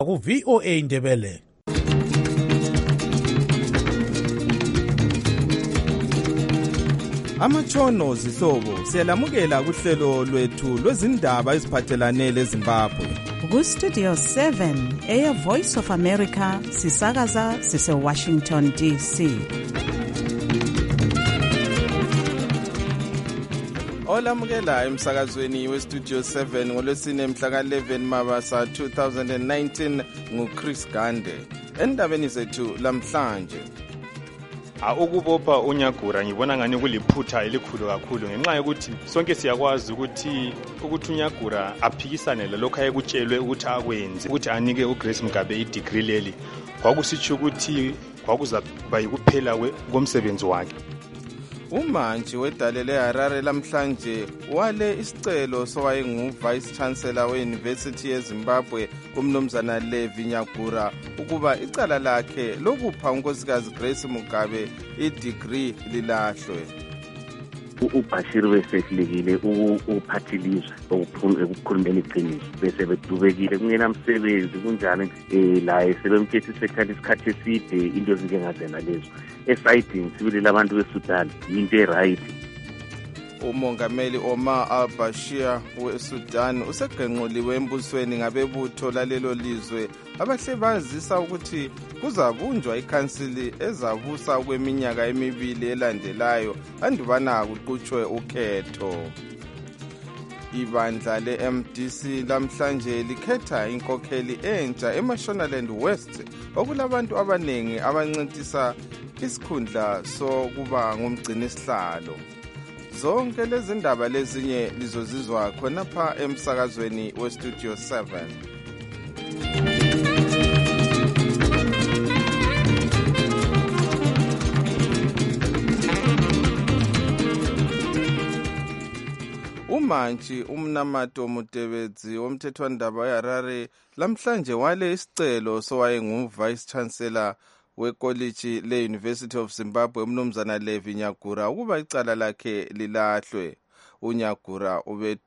ku VOA Indebele. Amatshono zihlobo siyalamukela kuhlelo lwethu lwezindaba eziphathelane leZimbabwe. Ku Studio 7 Air Voice of America sisakaza sise Washington DC. Olamukela emsakazweni we Studio 7 ngolwesine mhla ka-11 Mabasa 2019 nguChris Gande. Endabeni zethu lamhlanje, ukubopha uNyagura ngibona ngani kuliphutha elikhulu kakhulu ngenxa yokuthi sonke siyakwazi ukuthi uNyagura aphikisane lalokho ayekutshelwe ukuthi akwenze, ukuthi anike uGrace Mugabe idegree leli kwakusitsho ukuthi kwakuzakuba yikuphela komsebenzi wakhe. Umantshi wedale leHarare lamhlanje wale isicelo sowayengu-Vice Chancellor we-University yeZimbabwe umnumzana Levi Nyagura ukuba icala lakhe lokupha unkosikazi Grace Mugabe idegree lilahlwe. uBashir besehlekile uphathilizwe ukukhulumela iqiniso bese bedubekile kungenamsebenzi kunjalo la sebemthethe isikhathi eside into ezinjengazena lezo esayidini sibili labantu beSudan into eright. Umongameli Omar al-Bashir weSudan usegenquliwe embusweni ngabebutho lalelo lizwe abahle bazisa ukuthi kuzabunjwa ikhansili ezabusa kweminyaka emibili elandelayo andubana kuqhutshwe ukhetho. Ibandla le-MDC lamhlanje likhetha inkokheli entsha eMashonaland West okulabantu abaningi abancintisa isikhundla sokuba ngumgcini sihlalo. Zonke lezi ndaba lezinye lizozizwa khonapha emsakazweni we Studio 7. Umantshi uMnamato Mutebedzi womthethwandaba weHarare lamhlanje wale isicelo sowayengu-Vice Chancellor wekoliji le-University of Zimbabwe umnumzana Levi Nyagura ukuba icala lakhe lilahlwe. uNyagura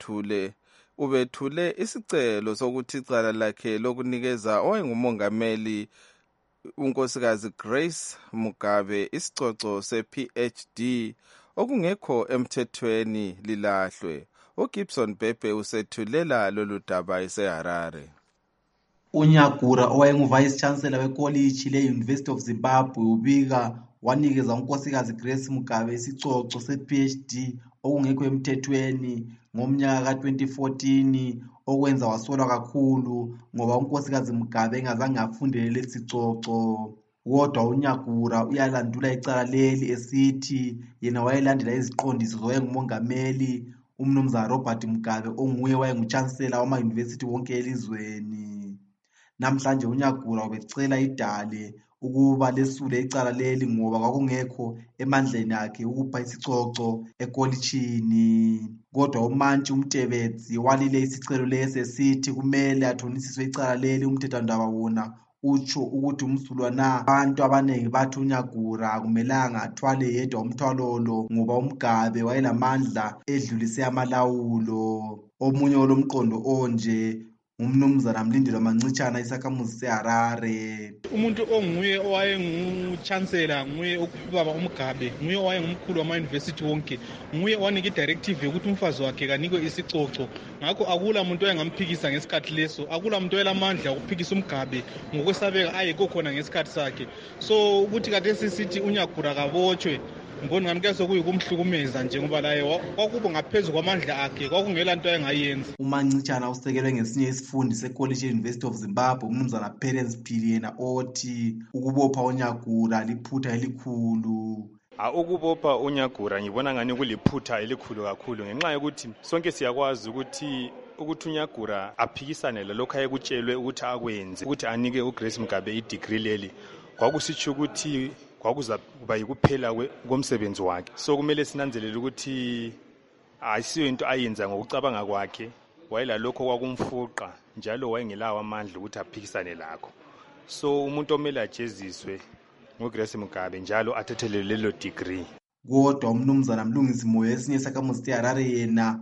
ubethule isicelo sokuthi icala lakhe lokunikeza owayengumongameli unkosikazi Grace Mugabe isicoco se-PhD okungekho emthethweni lilahlwe. uGibson Bebe usethulela lolu daba eseHarare. uNyagura owayengu-Vice Chancellor wekoliji le-University of Zimbabwe ubika wanikeza unkosikazi Grace Mugabe isicoco se-PhD okungekho emthethweni ngomnyaka ka-2014 okwenza wasolwa kakhulu ngoba unkosikazi Mugabe engazange afundele lesi sicoco. Kodwa uNyagura uyalandula icala leli esithi yena wayelandela iziqondiso zowayengumongameli umnumzana Robert Mugabe onguye wayengu-chancellor wama-university wonke elizweni. Namhlanje uNyagura ubecela idale ukuba lesule icala leli ngoba kwakungekho emandleni akhe ukupha isicoco ekolitshini. Kodwa umantshi uMtebedzi walile isicelo lesi esithi kumele athonisiswe icala leli umthethwandaba wona utsho ukuthi umsulwana abantu abaningi bathi uNyagura akumelanga athwale yedwa umthwalo lo ngoba uMugabe wayelamandla edlulise amalawulo. Omunye olomqondo onje umnumzana Mlindelo Mancitshana isakhamuzi seHarare. Umuntu onguye owayengu-chancellor nguye ubaba uMugabe, nguye owayengumkhulu wama-university wonke, nguye owanika i-directive yokuthi umfazi wakhe kanikwe isicoco. Ngakho akula muntu oyengamphikisa ngesikhathi leso, akula muntu oyelamandla okuphikisa uMugabe ngokwesabeka ayekho khona ngesikhathi sakhe. So ukuthi kade sithi uNyagura kabotshwe ngibona ngami kuyase kuyikumhlukumeza nje ngoba laye kwakuba ngaphezulu kwamandla akhe kwakungela nto ayengayenza. uMancitshana usekelwe ngesinye isifundi seCollege University of Zimbabwe umnumzana Perence Phiri yena othi ukubopha uNyagura liphutha elikhulu. Ukubopha uNyagura ngibona ngani kuliphutha elikhulu kakhulu ngenxa yokuthi sonke siyakwazi ukuthi uNyagura aphikisane lalokho ayekutshelwe ukuthi akwenze, ukuthi anike uGrace Mugabe idegree leli kwakusitsho ukuthi kwakuzakuba yikuphela komsebenzi wakhe. So kumele sinanzelele ukuthi ayisiyo into ayenza ngokucabanga kwakhe, wayelalokho kwakumfuqa njalo wayengelawo amandla ukuthi aphikisane lakho. So umuntu omele ajeziswe nguGrace Mugabe njalo athethelele lelo degree. Kodwa umnumzana Mlungisi Moyo esinye sakhamuzi seHarare yena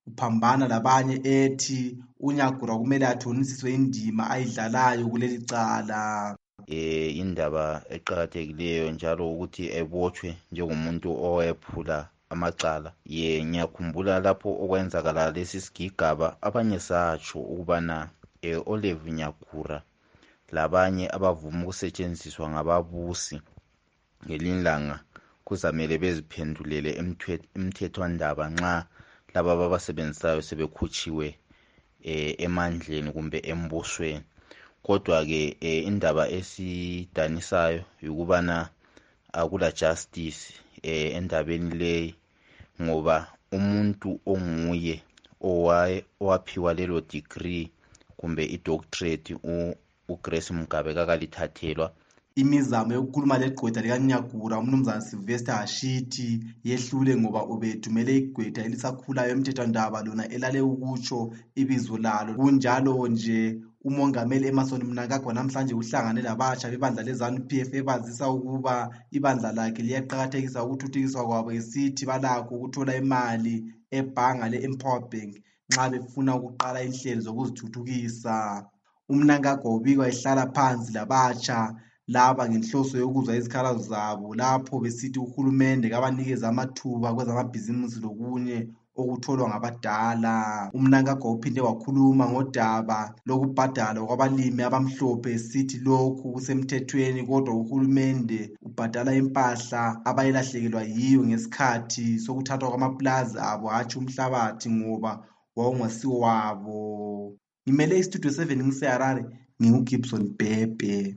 uphambana labanye ethi uNyagura kumele athonisiswe indima ayidlalayo kuleli cala. Indaba eqhakathekileyo njalo ukuthi ebotshwe njengomuntu owephula amacala. Ngiyakhumbula lapho okwenzakala lesi sigigaba abanye satsho ukubana Olive Nyagura labanye abavuma ukusetshenziswa ngababusi ngelinye ilanga kuzamele beziphendulele emthethwandaba nxa laba ababasebenzisayo sebekhutshiwe emandleni kumbe embusweni. Kodwa-ke indaba esidanisayo yikubana akula justice endabeni leyi, ngoba umuntu onguye owaphiwa lelo degree kumbe idoctorate uGrace Mugabe kakalithathelwa. Imizamo yokukhuluma legqwetha likaNyagura umnumzana Sylvester Hashithi yehlule ngoba ubethumele igqwetha elisakhulayo emthethwandaba lona elale ukutsho ibizo lalo. Kunjalo nje umongameli Emmerson Mnangagwa namhlanje uhlangane labatsha bebandla leZANU-PF ebazisa ukuba ibandla lakhe liyaqakathekisa ukuthuthukiswa kwabo, esithi balakho ukuthola imali ebhanga le-Empower Bank nxa befuna ukuqala inhlelo zokuzithuthukisa. UMnangagwa ubikwa ehlala phansi labatsha laba ngenhloso yokuzwa izikhalazo zabo lapho besithi uhulumende kabanikeza amathuba kwezamabhizimusi lokunye okutholwa ngabadala. UMnangagwa uphinde wakhuluma ngodaba lokubhadala kwabalimi abamhlophe esithi lokhu kusemthethweni, kodwa uhulumende ubhadala impahla abayilahlekelwa yiyo ngesikhathi sokuthathwa kwamaplazi abo, hatshi umhlabathi ngoba wawungasiwo wabo. Ngimele istudio 7 ngiseHarare, nginguGibson Bhebhe.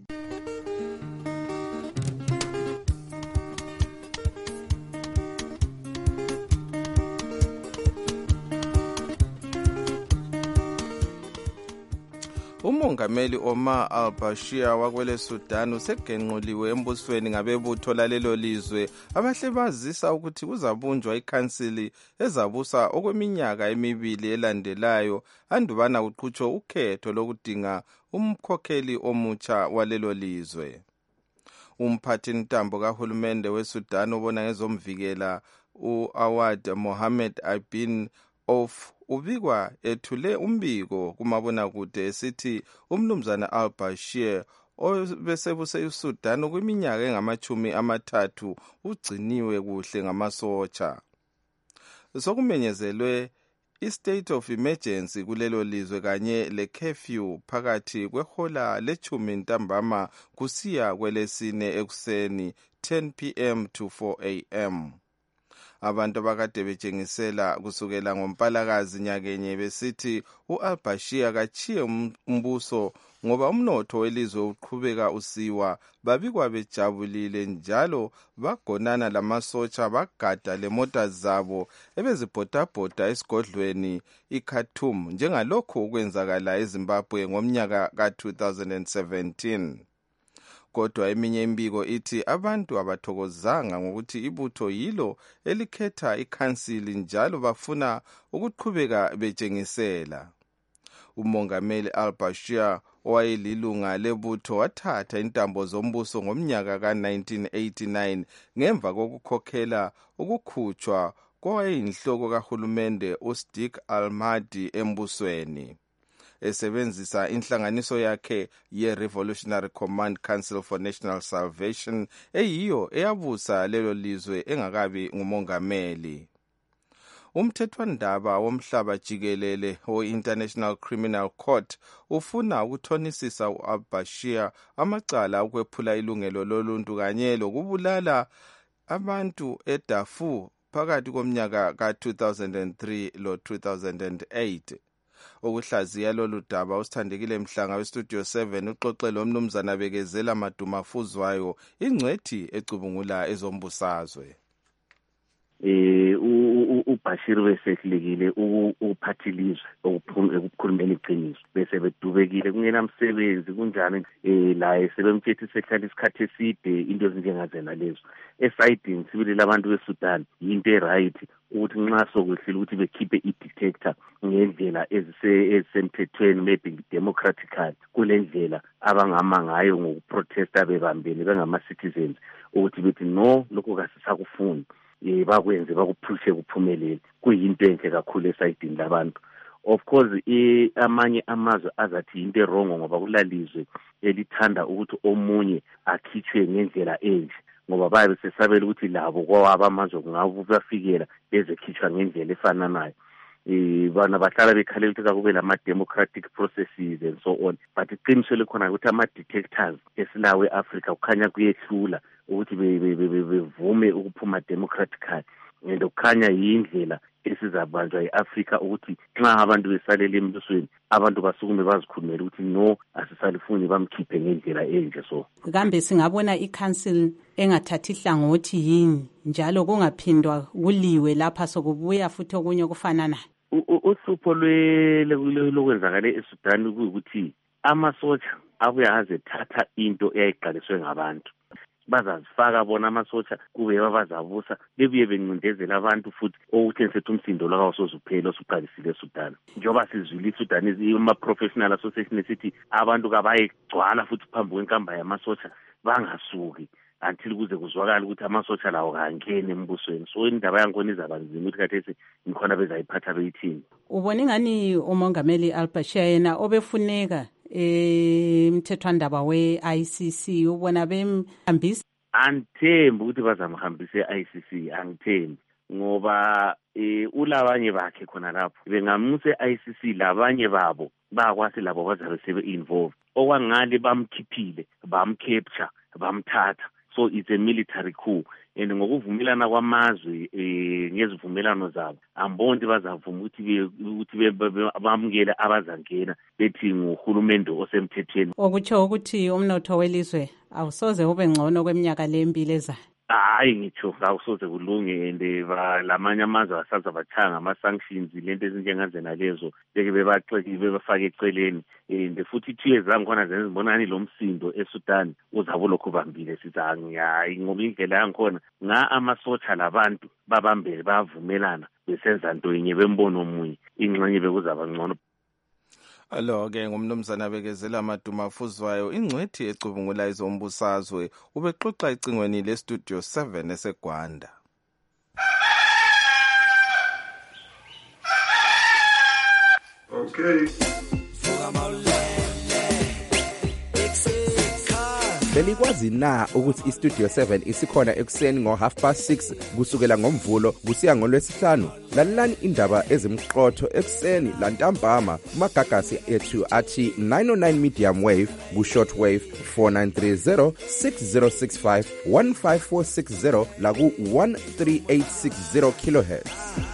Umongameli Omar al-Bashir wakwele Sudan usegenquliwe embusweni ngabebutho lalelo lizwe abahle bazisa ukuthi kuzabunjwa ikhansili ezabusa okweminyaka emibili elandelayo andubana kuqhutshwe ukhetho lokudinga umkhokheli omutsha walelo lizwe. Umphathi ntambo kahulumende weSudan obona ngezomvikela u-Awad Mohamed Ibn Auf ubikwa ethule umbiko kumabonakude esithi umnumzana al-Bashir obesebuse uSudan kwiminyaka engama-30 ugciniwe kuhle ngamasotsha. Sokumenyezelwe i-state of emergency kulelo lizwe kanye le-curfew phakathi kwehola le-10 ntambama kusiya kwelesine ekuseni 10 p.m. to 4 a.m. Abantu abakade betshengisela kusukela ngoMpalakazi nyakenye besithi u-al-Bashir kachiye umbuso ngoba umnotho welizwe uqhubeka usiwa, babikwa bejabulile njalo bagonana lamasotsha bagada lemota zabo ebezibhodabhoda esigodlweni iKhartoum njengalokho okwenzakala eZimbabwe ngomnyaka ka-2017. Kodwa eminye imbiko ithi abantu abathokozanga ngokuthi ibutho yilo elikhetha ikhansili njalo bafuna ukuqhubeka betshengisela. Umongameli al-Bashir owayelilunga lebutho wathatha intambo zombuso ngomnyaka ka-1989 ngemva kokukhokhela ukukhutshwa kowayeyinhloko kahulumende uSadiq al-Mahdi embusweni, esebenzisa inhlanganiso yakhe ye-Revolutionary Command Council for National Salvation eyiyo eyabusa lelo lizwe engakabi ngumongameli. Umthethwandaba womhlaba jikelele we-International Criminal Court ufuna ukuthonisisa u-al-Bashir amacala ukwephula ilungelo loluntu kanye lokubulala abantu eDarfur phakathi komnyaka ka-2003 lo-2008. Ukuhlaziya lolu daba usithandekile Mhlanga westudio 7 uxoxe lomnumzana Bekezela Madumafuzwayo, ingcwethi ecubungula ezombusazwe. uBashir besehlekile uphathilizwe ukukhulumela iqiniso bese bedubekile kungenamsebenzi kunjani la sebemthethe sehlala isikhathi eside into ezinjengazena lezo esayidini sibili labantu beSudan into eright ukuthi nxa sokwehlile ukuthi bekhiphe i-dictator ngendlela ezisemthethweni maybe democratically kulendlela abangama ngayo ngokuprotesta bebambene bengama-citizens ukuthi bethi no lokho kasisakufuni. bakwenze bakuphushe kuphumelele kuyinto enhle kakhulu esayidini labantu. Of course amanye amazwe azathi into wrong ngoba kulalizwe elithanda ukuthi omunye akhitshwe ngendlela enje ngoba babe sesabela ukuthi labo kwawaba amazwe kungabe bafikela bezekhitshwa ngendlela efananayo. Bana bahlala bekhalela ukuthi kube lama-democratic processes and so on, but iqiniso likhona ukuthi ama-detectors esilawe e-Africa kukhanya kuyehlula ukuthi bevume ukuphuma democratically, and kukhanya yindlela esizabanjwa e-Africa ukuthi nxa abantu besalela embusweni abantu basukume bazikhulumela ukuthi no, asisalifuni bamkhiphe ngendlela enje. So kambe singabona i-council engathathi hlangothi yini njalo kungaphindwa kuliwe lapha sokubuya futhi okunye okufanana? Uhlupho lokwenzakale eSudan kuyikuthi amasotsha abuya azathatha into eyayiqaliswe ngabantu, bazazifaka bona amasotsha kube bazabusa bebuye bencindezela abantu futhi okuthi ngisethu umsindo lakawo sozuphela osuqalisile eSudan. Njengoba sizwile iSudan ama-professional association esithi abantu kabayigcwala futhi phambi kwenkamba yamasotsha bangasuki until kuze kuzwakala ukuthi amasotsha lawo kangene embusweni. So indaba yankona izabanzima ukuthi kathesi ngikhona bezayiphatha beyithini. Ubona ingani umongameli al-Bashir yena obefuneka umthethwandaba we-ICC ubona bemhambisa? Angithembi ukuthi bazamhambisa e-ICC, angithembi ngoba ulabanye bakhe khona lapho bengamusa e-ICC, labanye babo bakwasi labo bazabe sebe-involved okwangale bamkhiphile bamcapture bamthatha. So it's a military coup, and ngokuvumelana kwamazwe ngezivumelano zabo ambonti bazavuma ukuthi bamukele abazangena bethi nguhulumende osemthethweni, okutsho ukuthi umnotho welizwe awusoze ube ngcono kweminyaka lembili ezayo. Hayi ngitsho awusoze kulunge, and lamanye amazwe asaza bachanga ama-sanctions lento ezinjengazena lezo beke bebafake eceleni, and futhi 2 years zangikhona zibonani lo msindo eSudan uzabe lokhu bambile sithi hayi ngoba indlela yangikhona amasotsha labantu babambele bavumelana besenza nto yenye bembono omunye ingxenye bekuzaba ngcono. Alo-ke ngumnumzana bekezela amaduma afuzwayo ingcwethi ecubungula izombusazwe ubexoxa icingweni lestudio 7 eseGwanda. Okay. Belikwazi na ukuthi istudio 7 isikhona ekuseni ngo6:30 kusukela ngomvulo kusiya ngolwesihlanu? Lalelani indaba ezimqotho ekuseni lantambama kumagagasi ethu athi 909 medium wave ku-short wave 4930 6065 15460 la ku-13860 kilohertz.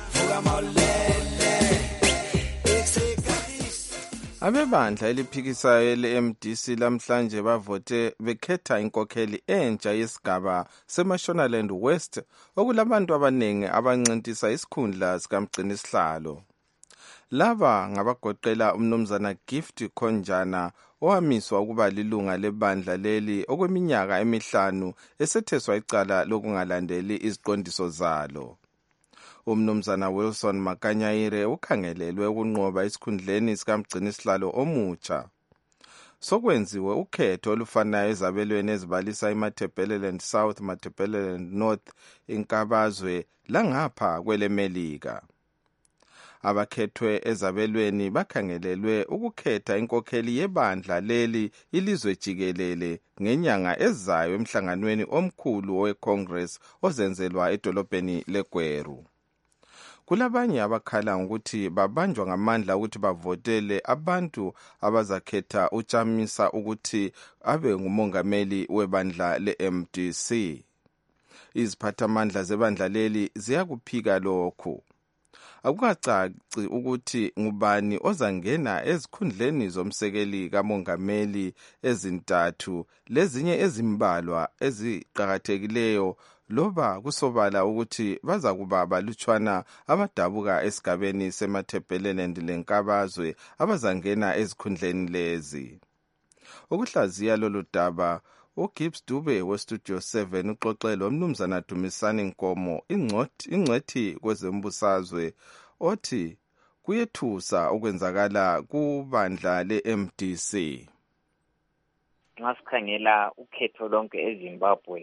Abebandla eliphikisayo le-MDC lamhlanje bavote bekhetha inkokheli entsha yesigaba seMashonaland West okulabantu abaningi abancintisa isikhundla sikamgcinisihlalo. Laba ngabagoqela umnumzana Gift Khonjana owamiswa ukuba lilunga lebandla leli okweminyaka emihlanu esetheswa icala lokungalandeli iziqondiso zalo. Umnumzana Wilson Makanyayire ukhangelelwe ukunqoba isikhundleni sikamgcinisihlalo omutsha. Sokwenziwe ukhetho olufanayo ezabelweni ezibalisa iMatabeleland South, Matabeleland North, inkabazwe langapha kwelemelika. Abakhethwe ezabelweni bakhangelelwe ukukhetha inkokheli yebandla leli ilizwe jikelele ngenyanga ezayo emhlanganweni omkhulu weCongress ozenzelwa edolobheni leGweru. Kulabanye abakhala ngokuthi babanjwa ngamandla ukuthi bavotele abantu abazakhetha uChamisa ukuthi abe ngumongameli webandla le-MDC. Iziphathamandla zebandla leli ziyakuphika lokhu. Akukacaci ukuthi ngubani ozangena ezikhundleni zomsekeli kamongameli ezintathu lezinye ezimbalwa eziqhakathekileyo loba kusobala ukuthi baza kuba balutshwana abadabuka esigabeni seMatabeleland lenkabazwe abazangena ezikhundleni lezi. Ukuhlaziya lolu daba uGibbs Dube westudio 7 uxoxele umnumzana Dumisani Nkomo ingcwethi kwezembusazwe othi kuyethusa ukwenzakala kubandla le-MDC. Nxa sikhangela ukhetho lonke eZimbabwe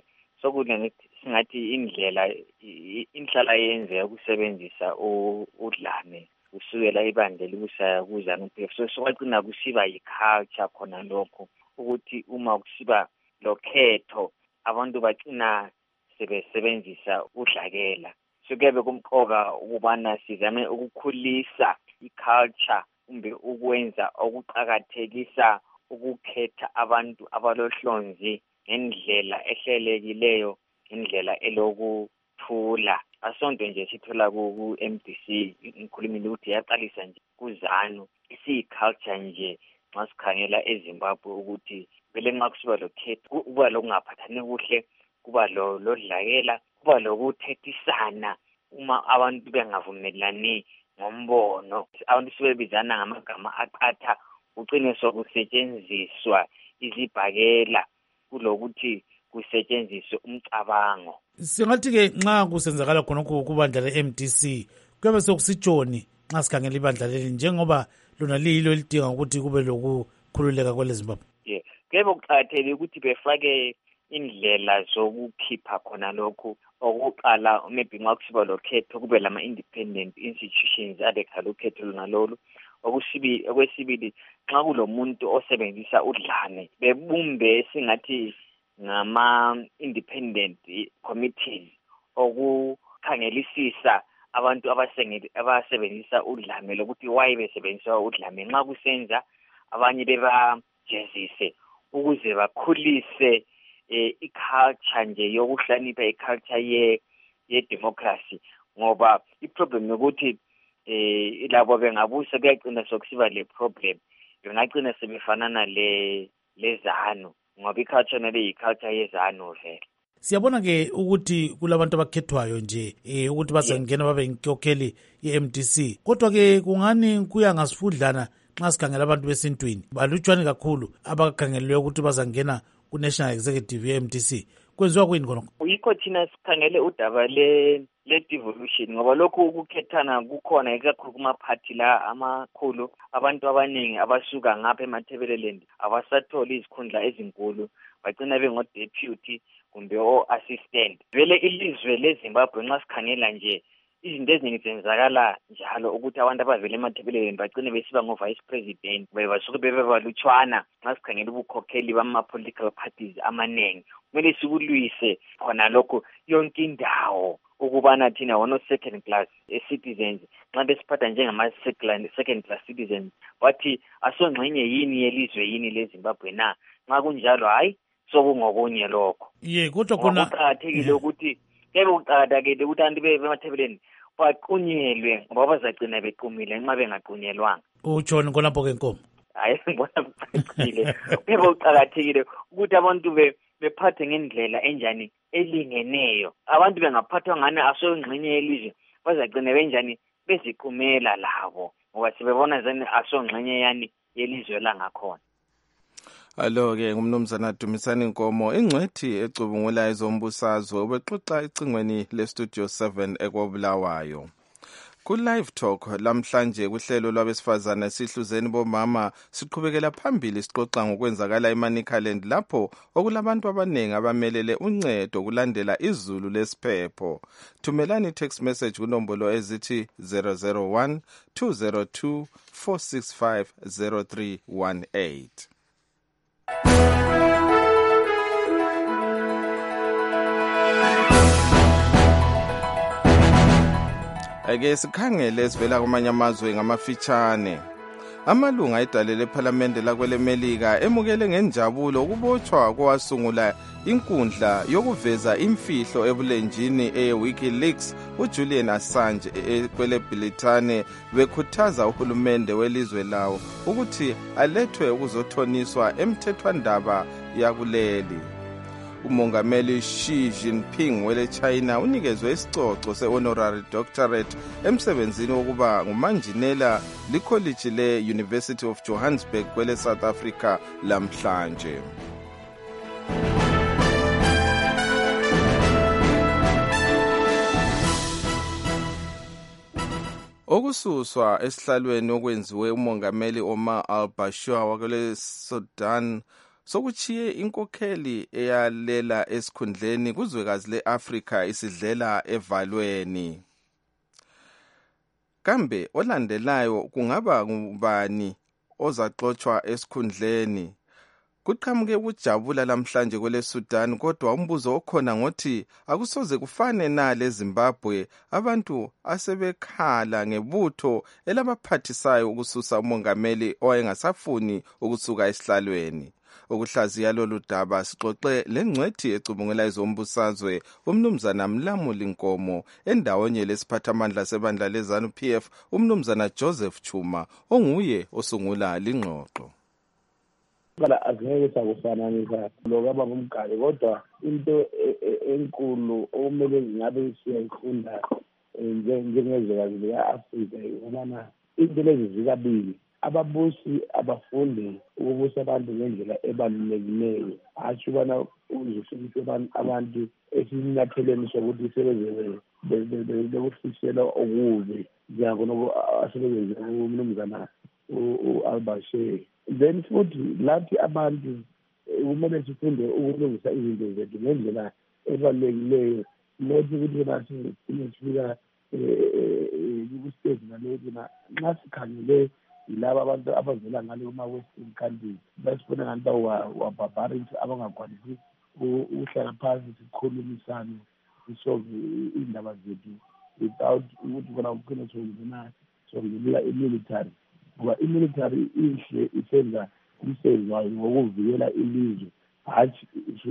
singathi indlela inhlala yenzeka ukusebenzisa udlame kusukela ibandla kusaya kuZANU-PF. So sokwagcina kusiba yi-culture khona lokho ukuthi uma kusiba lokhetho abantu bagcina sebesebenzisa udlakela. So kube kumqoka ukubana sizame ukukhulisa i-culture kumbe ukwenza okuqhakathekisa ukukhetha abantu abalohlonzi ngendlela ehlelekileyo, ngendlela elokuthula. Asonto nje sithola ku-MDC ngikhulumile ukuthi yaqalisa nje kuZANU isiyi-culture nje nxa sikhangela eZimbabwe ukuthi vele nxa kusiba lokhetho kuba lokungaphathani kuhle, kuba lodlakela, kuba lokuthethisana uma abantu bengavumelani ngombono. Abantu sebebizana ngamagama aqatha ucine sokusetshenziswa izibhakela kulokuthi kusetshenziswe umcabango. Singathi-ke nxa kusenzakala khonokho kubandla le-MDC kuyabe sekusitshoni nxa sikhangela ibandla leli njengoba lona liyilo elidinga ukuthi kube lokukhululeka kweleZimbabwe? Kuyabe kuqakathekile ukuthi befake indlela zokukhipha khona lokhu. Okuqala maybe nxa kusiba lokhetho kube lama-independent institutions adekhala ukhetho lona lolu. Okwesibili nxa kulomuntu osebenzisa udlame bebumbe singathi ngama-independent committees okukhangelisisa abantu abasebenzisa udlame lokuthi why besebenzisa udlame. Nxa kusenza abanye bebajezise ukuze bakhulise i-culture nje yokuhlanipha, i-culture ye-democracy, ngoba i-problem yokuthi labo bengabusa kuyagcina sokusiba le problem, bengagcina sebefanana le-ZANU ngoba i-culture nale yi-culture ye-ZANU vele. Siyabona-ke ukuthi kulabantu abakhethwayo nje ukuthi bazangena babe yinkokheli ye-MDC, kodwa-ke kungani kuya ngasifudlana nxa sikhangela abantu besintwini balutshwane kakhulu abakhangelelwe ukuthi bazangena ku-National Executive ye-MDC. Kwenziwa kuyini khonokho? Yikho thina sikhangele udaba le-devolution ngoba lokhu ukukhethana kukhona ikakhulu kumaphathi la amakhulu. Abantu abaningi abasuka ngapha eMatabeleland abasatholi izikhundla ezinkulu, bagcina bengo-deputy kumbe o-assistant. Vele ilizwe leZimbabwe nxa sikhangela nje izinto eziningi zenzakala njalo ukuthi abantu abavele eMatabeleland bagcine besiba ngo-vice president, basuke bebalutshwana nxa sikhangela ubukhokheli bama-political parties amanengi. Kumele sikulwise khona lokho yonke indawo ukubana thina wono-second class citizens nxa besiphatha njengama-second class citizens bathi asongxenye yini yelizwe yini leZimbabwe na. Nxa kunjalo hayi sokungokunye lokho. Kodwa khona kuqakathekile ukuthi kuqakathekile ukuthi abantu bemathebeleni baqunyelwe ngoba bazagcina bequmile nxa bengaqunyelwanga. Utshoni khonapho-ke Nkomo? Hayi ngibona kuqakathekile. Kuqakathekile ukuthi abantu bephathe ngendlela enjani elingeneyo. Abantu bengaphathwa ngani asongxenye yelizwe bazagcina benjani beziqumela labo ngoba sibebona zani asongxenye yani yelizwe langakhona. Alo-ke ngumnumzana Dumisani Nkomo, ingcwethi ecubungula ezombusazwe ubexoxa ecingweni le-Studio 7 eKobulawayo. Ku-Live Talk lamhlanje kuhlelo lwabesifazana sihluzeni bomama siqhubekela phambili sixoxa ngokwenzakala eManicaland lapho okulabantu abaningi abamelele uncedo kulandela izulu lesiphepho. Thumelani text message kunombolo ezithi 001 202 465 0318. Ake sikhangele sivela kwamanye amazwe ngamafitshane. Amalunga edale lephalamende lakwelemelika emukele ngenjabulo ukubotshwa kowasungula inkundla yokuveza imfihlo ebulenjini e-WikiLeaks uJulian Assange kweleBritane bekhuthaza uhulumende welizwe lawo ukuthi alethwe ukuzothoniswa emthethwandaba yakuleli. Umongameli Xi Jinping wele China unikezwe isicoco se-honorary doctorate emsebenzini wokuba ngumanjinela likholiji le-University of Johannesburg kwele South Africa lamhlanje. Okususwa esihlalweni okwenziwe umongameli Omar al-Bashir wakule Sudan sokuchiye inkokheli eyalela esikhundleni kuzwekazi le-Afrika isidlela evalweni. Kambe olandelayo kungaba ngubani ozaxoxwa esikhundleni? Kuqhamuke ukujabula namhlanje kwele Sudan, kodwa umbuzo okhona ngothi akusoze kufane na leZimbabwe, abantu asebekhala ngebutho elabaphathisayo ukususa umongameli owayengasafuni ukusuka esihlalweni. Ukuhlaziya lolu daba sixoxe lengcwethi ecubungela ezombusazwe umnumzana Mlamuli Nkomo endawonye lesiphathamandla sebandla leZANU PF umnumzana Joseph Chuma onguye osungula lingxoxo. Kala azingeke sakufananisa lokaba ngumgali, kodwa into enkulu okumele ngabe siyayifunda njengezwekazi lika-Afrika ukubana into lezi zikabili. Ababusi abafunde ukubusa abantu ngendlela ebalulekileyo, hatshi ubana uzifikise abantu esinyatheleni sokuthi sebeze bekuhlisela okubi njengako asebenze umnumzana u-Albashir. Then futhi lathi abantu kumele sifunde ukulungisa izinto zethu ngendlela ebalulekileyo, nothi ukuthi nathi sifika ku-stage nalokhu nxa sikhangele yilaba abantu abavela ngale kuma-western countries basifuna ngathi wa-barbarians abangakwanisi uhlala phansi sikhulumisane sisolve iy'ndaba zethu without ukuthi kona kukhona songelela i-military, ngoba i-military ihle isenza umsebenzi wayo ngokuvikela ilizwe, hatshi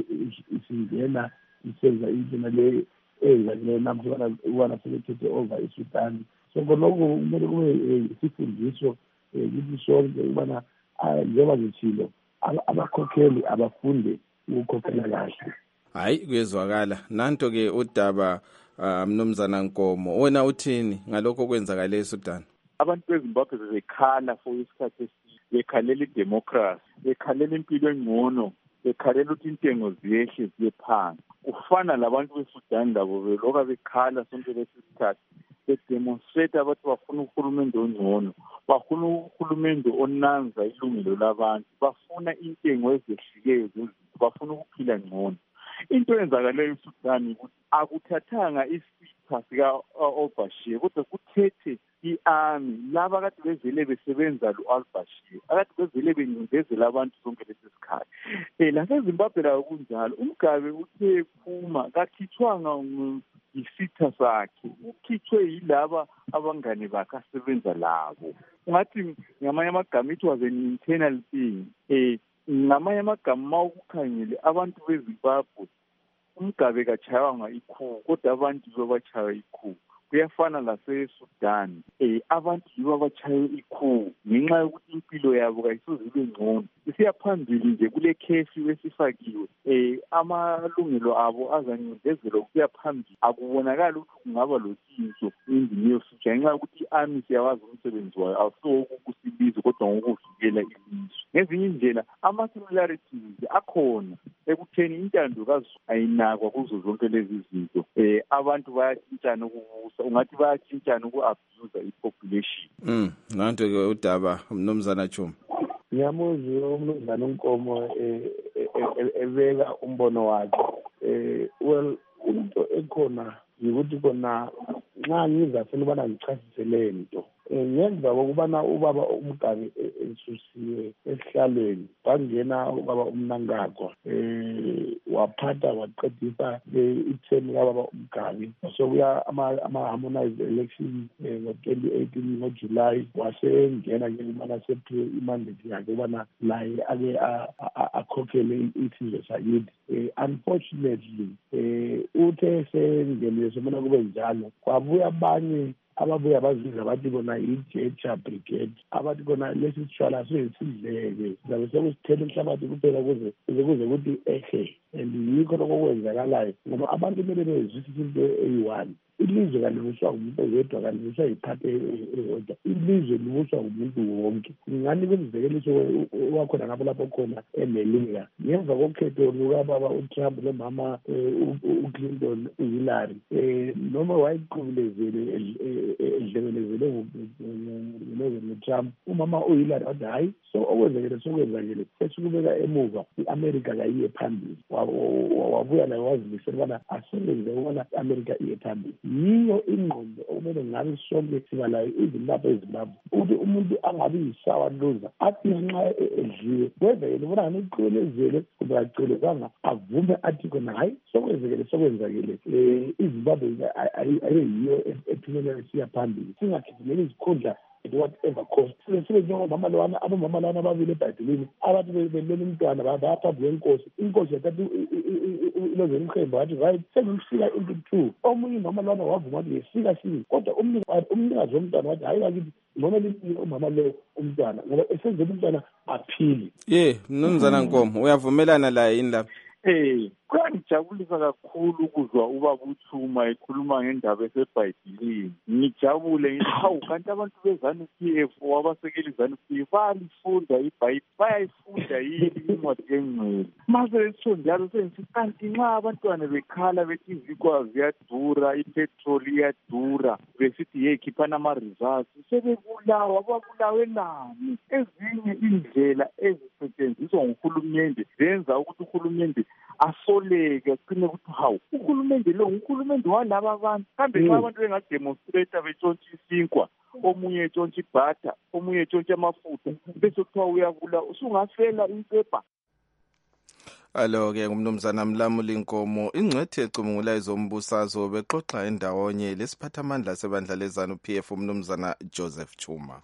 isingena isenza into nale eyenzakeleyo namhla ukubana sebethethe over eSudan. So khonokho kumele kube isifundiso kithi sonke ukubana njengoba ngitshilo abakhokheli abafunde ukukhokhela kahle. Hayi, kuyezwakala. Nanto-ke udaba mnumzana Nkomo, wena uthini ngalokho kwenzakale eSudan? Abantu beZimbabwe bekhala for isikhathi eside, bekhalela idemocracy, bekhalela impilo engcono, bekhalela ukuthi intengo ziyehle ziye phansi. Kufana labantu beSudan labo beloka bekhala sonke lesisikhathi, bedemonstrate abantu bafuna uhulumende ongcono, bafuna uhulumende onanza ilungelo labantu, bafuna intengo ezehlileyo zezinto, bafuna ukuphila ngcono. Into eyenzakaleyo eSudan ukuthi akuthathanga isipha sika-Albashir, kodwa kuthethe i-army laba kade bezele besebenza lo-Albashir, akade bezele bencindezela abantu sonke lesi sikhathi. LaseZimbabwe layo kunjalo, uMgabe uthe phuma kakhithwanga isitha sakhe, ukhithwe yilaba abangane bakhe asebenza labo. Ungathi ngamanye amagama it was an internal thing. Ngamanye amagama ma ukukhangele abantu beZimbabwe, uMgabe kachaywanga ikhubu, kodwa abantu bebachaywa ikhubu. Kuyafana laseSudan, abantu yibo abachaye ikhubu ngenxa yokuthi impilo yabo kayisoze ibe ngcono. Isiya phambili nje kule case esifakiwe, amalungelo abo azancindezelwa ukuya phambili. Akubonakala ukuthi kungaba lotshintsho endlini yoSudan ngenxa yokuthi i-army siyawazi umsebenzi wayo awusiwo ukusilizwe kodwa ngokuvikela ilizwe. Ngezinye indlela ama-similarities akhona ekutheni intando kaZulu ayinakwa kuzo zonke lezi zinto. Abantu bayatshintshana ukubusa, ungathi bayatshintshana uku-abusa i-population. Nanto-ke udaba mnumzana Chuma. Ngiyamuzwa umnumzana uNkomo ebeka umbono wakhe. Well, into ekhona yikuthi khona nxa ngizafuna ubana ngichasise le nto ngemva kokubana ubaba uMgabe esusiwe esihlalweni, kwangena ubaba uMnangagwa waphatha waqedisa ithemu kababa uMgabe. Sokuya ama-harmonized elections ngo-2018 ngoJulayi, wasengena ke umana sephiwe imandate yakhe ubana laye ake akhokhele isizwe sakithi. Unfortunately uthe sengenile somana kube njalo, kwabuya abanye ababuya baziza bathi bona i-Jecha Brigade, abathi bona lesi sitshwala sisidleke sizabe sekusithela inhlabathi kuphela kuze kuthi ehe. And yikho lokho kwenzakalayo ngoba abantu kumele bezwisise into eyi-one. Ilizwe kalibuswa ngumuntu oyedwa, kalibuswa yiphathi eyodwa. Ilizwe libuswa ngumuntu wonke. Ngani kwemzekeliso wakhona ngapho lapho khona eMelika ngemva kokhetho lukababa uTrump nomama uClinton uHillary, noma wayequbulezele edlebelezele ngeTrump umama uHillary wathi hayi so okwenzakele sesikubeka emuva i-America kayiye phambili wabuya naye wazimisela ubana asebenze ukubana i-America iye phambili. Yiyo ingqondo okumele ngabe sonke siba layo eZimbabwe ukuthi umuntu angabi yisawa loser athi nxa edliwe kwenzekele ubona ngiqolezele kumbe acelezanga avume athi khona hayi sokwenzakele iZimbabwe ayiyo ephumelela siya phambili singakhithimeli izikhundla at whatever cost. Sibe njengomama lwana abomama lwana ababili eBhayibhelini abathi belela umntwana bayaphambi kwenkosi inkosi yathatha ilozela umhembo wathi right sengifika into 2 omunye noma lwana wavuma ukuthi yesika sini kodwa umnikazi womntwana wathi hayi bakithi noma lithi umama lo umntwana ngoba esenzele umntwana aphili. Mnumzana Nkomo uyavumelana la yini lapha? Kuyangijabulisa kakhulu ukuzwa ubaba uThuma ekhuluma ngendaba eseBhayibhelini. Ngijabule ngithi hawu kanti abantu beZANU-PF wabasekeli ZANU-PF bayalifunda iBhayibheli bayayifunda yini incwadi engcwele. Mase lesho njalo sengithi kanti nxa abantwana bekhala bethi izikwa ziyadura ipetrol iyadura besithi hey khiphana ama-results sebebulawa babulawe nani? Ezinye indlela ezisetshenziswa nguhulumende zenza ukuthi uhulumende asoleke aqine ukuthi hawu uhulumende lo uhulumende walaba abantu kambe nxa abantu bengademonstrate betshontsha isinkwa omunye etshontsha ibhatha omunye etshontsha amafutha bese kuthiwa uyavula usungafela impepha. Alo-ke ngumnumzana Mlamuli Nkomo ingcwethe ecubungula ezombusazwe bexoxa endawonye lesiphathamandla sebandla leZANU-PF umnumzana Joseph Chuma.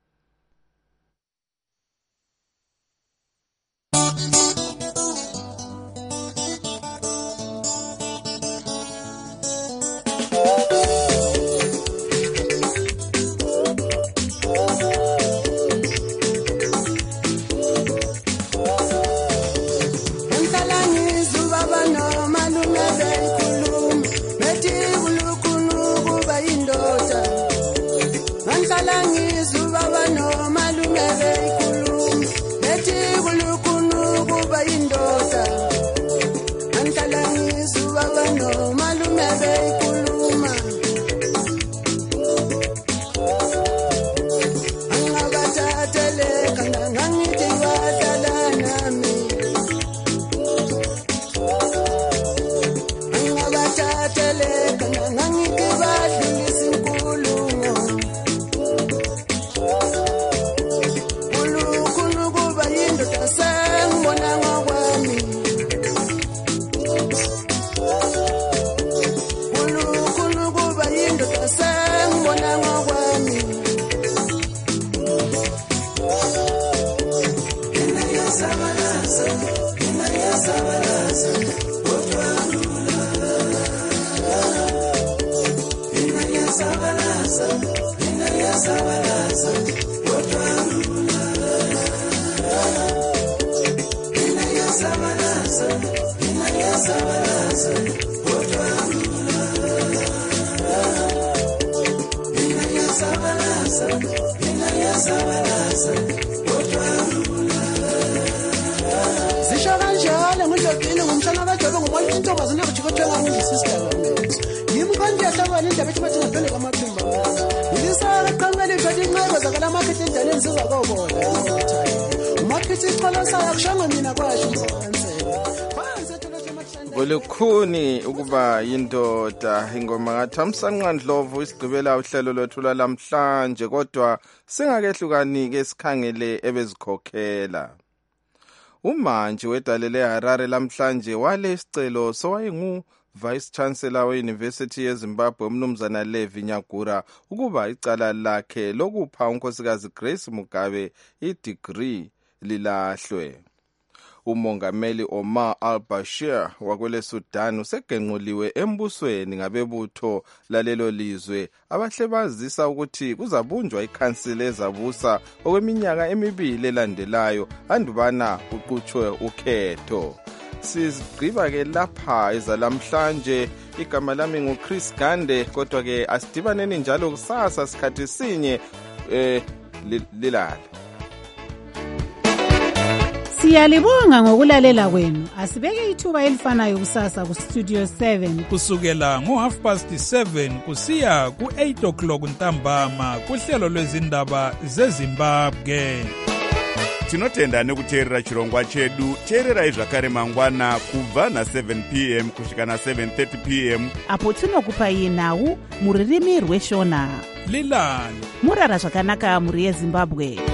Ulukhuni ukuba yindoda ingoma ngaThamsanqa Ndlovu isigqibela uhlelo lwethu lwalamhlanje kodwa singakehlukanike sikhangele ebezikhokhela. Umanje wedalele Harare lamhlanje wale isicelo sowayengu Vice Chancellor we-University yeZimbabwe umnumzana Levi Nyagura ukuba icala lakhe lokupha unkosikazi Grace Mugabe i-degree lilahlwe. Umongameli Omar al-Bashir wakwele Sudan usegenquliwe embusweni ngabebutho lalelo lizwe abahle bazisa ukuthi kuzabunjwa ikhansile ezabusa okweminyaka emibili elandelayo andubana uqhutshwe ukhetho. Sigqiba ke lapha ezalamhlanje igama lami nguChris Gande kodwa ke asidibaneni njalo kusasa sikhathi sinye lilala. Siyalibonga ngokulalela kwenu. Asibeke ithuba elifanayo kusasa ku Studio 7 kusukela ngo7:30 kusiya ku8 o'clock ntambama kuhlelo lwezindaba zeZimbabwe. Tinotenda nekuteerera chirongwa chedu. Teererai zvakare mangwana kubva na7 p.m. kusvika na7:30 p.m. apo tinokupai nhau muririmi rweshona. Lilani murara zvakanaka muri yeZimbabwe.